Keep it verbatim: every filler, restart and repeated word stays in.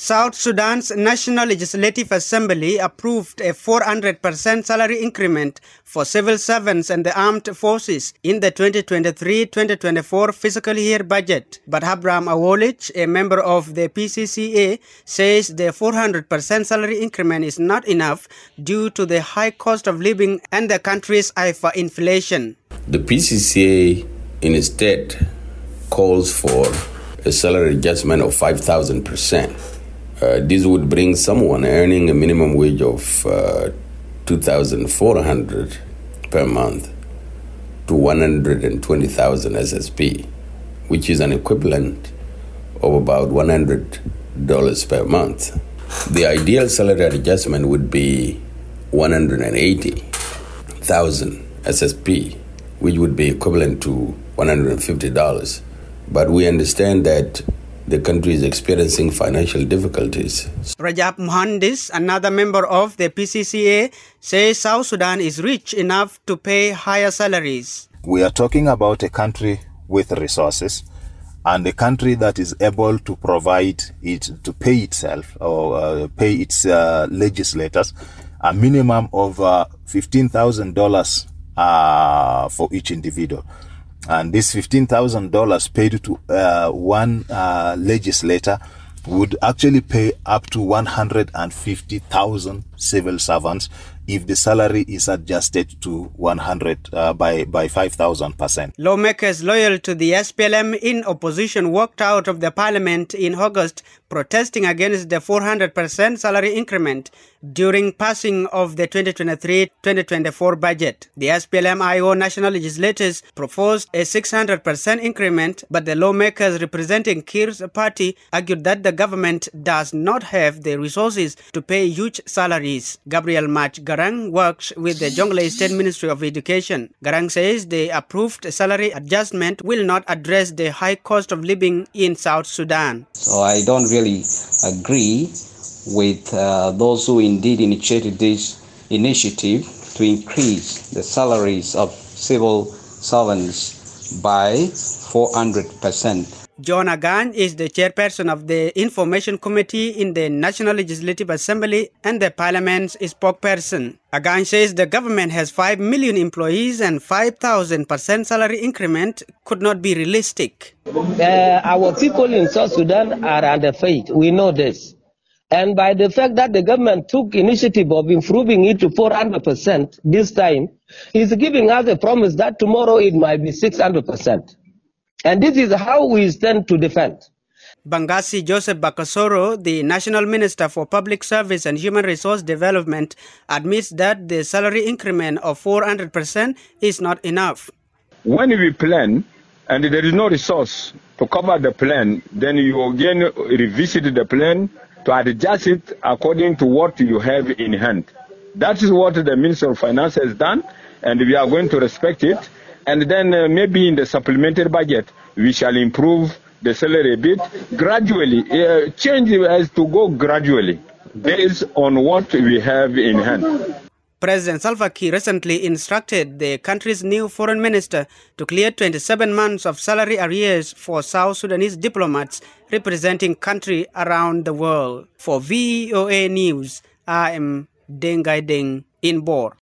South Sudan's National Legislative Assembly approved a four hundred percent salary increment for civil servants and the armed forces in the twenty twenty-three twenty twenty-four fiscal year budget. But Abraham Awolich, a member of the P C C A, says the four hundred percent salary increment is not enough due to the high cost of living and the country's hyperinflation. The P C C A instead calls for a salary adjustment of five thousand percent. Uh, this would bring someone earning a minimum wage of uh, two thousand four hundred dollars per month to one hundred twenty thousand S S P, which is an equivalent of about one hundred dollars per month. The ideal salary adjustment would be one hundred eighty thousand S S P, which would be equivalent to one hundred fifty dollars. But we understand that the country is experiencing financial difficulties. Rajab Muhandis, another member of the P C C A, says South Sudan is rich enough to pay higher salaries. We are talking about a country with resources and a country that is able to provide it, to pay itself or uh, pay its uh, legislators a minimum of uh, fifteen thousand dollars uh, for each individual. And this fifteen thousand dollars paid to uh, one uh, legislator would actually pay up to one hundred fifty thousand civil servants if the salary is adjusted to one hundred uh, by, by five thousand percent. Lawmakers loyal to the S P L M in opposition walked out of the parliament in August protesting against the four hundred percent salary increment during passing of the twenty twenty-three twenty twenty-four budget. The S P L M I O national legislators proposed a six hundred percent increment, but the lawmakers representing Kir's party argued that the government does not have the resources to pay huge salaries. Gabriel Mach Garang works with the Jonglei State Ministry of Education. Garang says the approved salary adjustment will not address the high cost of living in South Sudan. So I don't really agree with uh, those who indeed initiated this initiative to increase the salaries of civil servants by four hundred percent. John Agan is the chairperson of the Information Committee in the National Legislative Assembly and the Parliament's spokesperson. Agan says the government has five million employees and five thousand percent salary increment could not be realistic. Uh, our people in South Sudan are underpaid. We know this. And by the fact that the government took initiative of improving it to four hundred percent this time, is giving us a promise that tomorrow it might be six hundred percent. And this is how we stand to defend. Bangasi Joseph Bakasoro, the National Minister for Public Service and Human Resource Development, admits that the salary increment of four hundred percent is not enough. When we plan and there is no resource to cover the plan, then you again revisit the plan to adjust it according to what you have in hand. That is what the Minister of Finance has done, and we are going to respect it. And then uh, maybe in the supplementary budget, we shall improve the salary a bit gradually. Uh, change has to go gradually based on what we have in hand. President Salva Kiir recently instructed the country's new foreign minister to clear twenty-seven months of salary arrears for South Sudanese diplomats representing country around the world. For V O A News, I am Dengai Deng in Bor.